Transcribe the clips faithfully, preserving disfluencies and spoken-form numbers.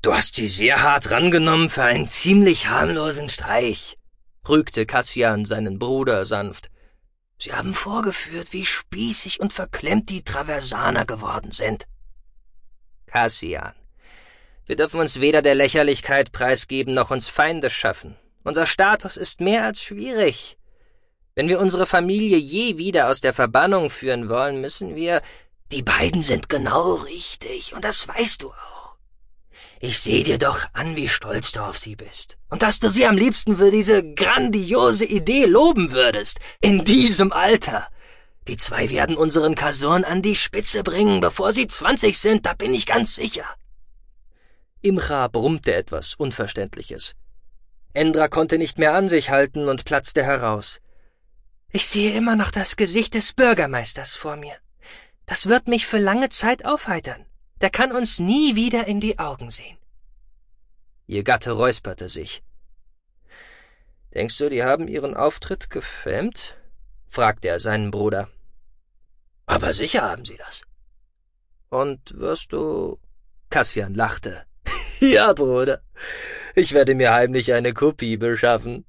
»Du hast sie sehr hart rangenommen für einen ziemlich harmlosen Streich«, rügte Kassian seinen Bruder sanft. »Sie haben vorgeführt, wie spießig und verklemmt die Traversaner geworden sind.« »Kassian, wir dürfen uns weder der Lächerlichkeit preisgeben, noch uns Feinde schaffen. Unser Status ist mehr als schwierig. Wenn wir unsere Familie je wieder aus der Verbannung führen wollen, müssen wir...« »Die beiden sind genau richtig, und das weißt du auch. Ich sehe dir doch an, wie stolz du auf sie bist. Und dass du sie am liebsten für diese grandiose Idee loben würdest. In diesem Alter. Die zwei werden unseren Kasern an die Spitze bringen, bevor sie zwanzig sind, da bin ich ganz sicher.« Imcha brummte etwas Unverständliches. Endra konnte nicht mehr an sich halten und platzte heraus. »Ich sehe immer noch das Gesicht des Bürgermeisters vor mir. Das wird mich für lange Zeit aufheitern. Der kann uns nie wieder in die Augen sehen.« Ihr Gatte räusperte sich. »Denkst du, die haben ihren Auftritt gefilmt?« fragte er seinen Bruder. »Aber sicher haben sie das.« »Und wirst du...« Kassian lachte. »Ja, Bruder, ich werde mir heimlich eine Kopie beschaffen.«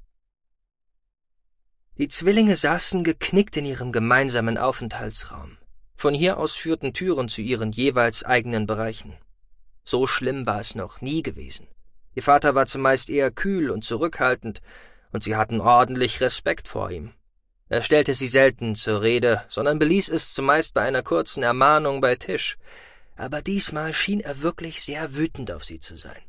Die Zwillinge saßen geknickt in ihrem gemeinsamen Aufenthaltsraum. Von hier aus führten Türen zu ihren jeweils eigenen Bereichen. So schlimm war es noch nie gewesen. Ihr Vater war zumeist eher kühl und zurückhaltend, und sie hatten ordentlich Respekt vor ihm. Er stellte sie selten zur Rede, sondern beließ es zumeist bei einer kurzen Ermahnung bei Tisch. Aber diesmal schien er wirklich sehr wütend auf sie zu sein.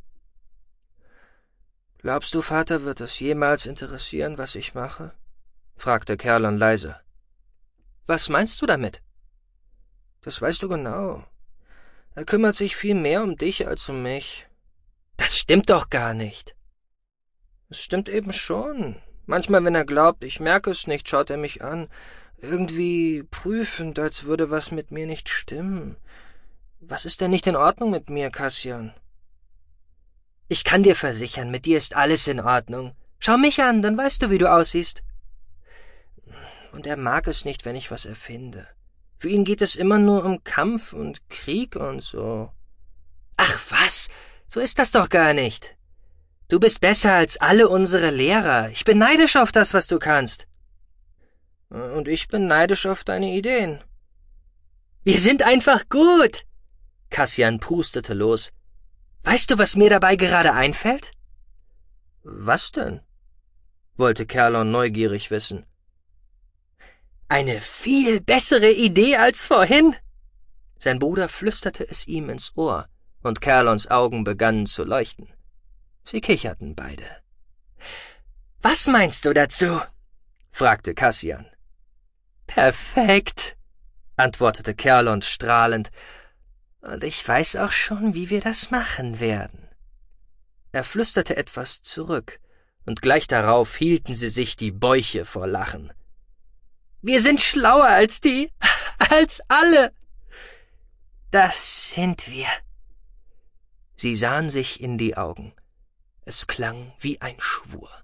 »Glaubst du, Vater wird es jemals interessieren, was ich mache?« fragte Kerlon leise. »Was meinst du damit?« »Das weißt du genau. Er kümmert sich viel mehr um dich als um mich.« »Das stimmt doch gar nicht.« »Es stimmt eben schon. Manchmal, wenn er glaubt, ich merke es nicht, schaut er mich an, irgendwie prüfend, als würde was mit mir nicht stimmen. Was ist denn nicht in Ordnung mit mir, Kassian?« »Ich kann dir versichern, mit dir ist alles in Ordnung. Schau mich an, dann weißt du, wie du aussiehst.« »Und er mag es nicht, wenn ich was erfinde. Für ihn geht es immer nur um Kampf und Krieg und so.« »Ach was, so ist das doch gar nicht. Du bist besser als alle unsere Lehrer. Ich bin neidisch auf das, was du kannst.« »Und ich bin neidisch auf deine Ideen.« »Wir sind einfach gut!« Kassian prustete los. »Weißt du, was mir dabei gerade einfällt?« »Was denn?« wollte Kerlon neugierig wissen. »Eine viel bessere Idee als vorhin!« Sein Bruder flüsterte es ihm ins Ohr, und Kerlons Augen begannen zu leuchten. Sie kicherten beide. »Was meinst du dazu?« fragte Kassian. »Perfekt«, antwortete Kerlon strahlend. »Und ich weiß auch schon, wie wir das machen werden.« Er flüsterte etwas zurück, und gleich darauf hielten sie sich die Bäuche vor Lachen. »Wir sind schlauer als die, als alle!« »Das sind wir.« Sie sahen sich in die Augen. Es klang wie ein Schwur.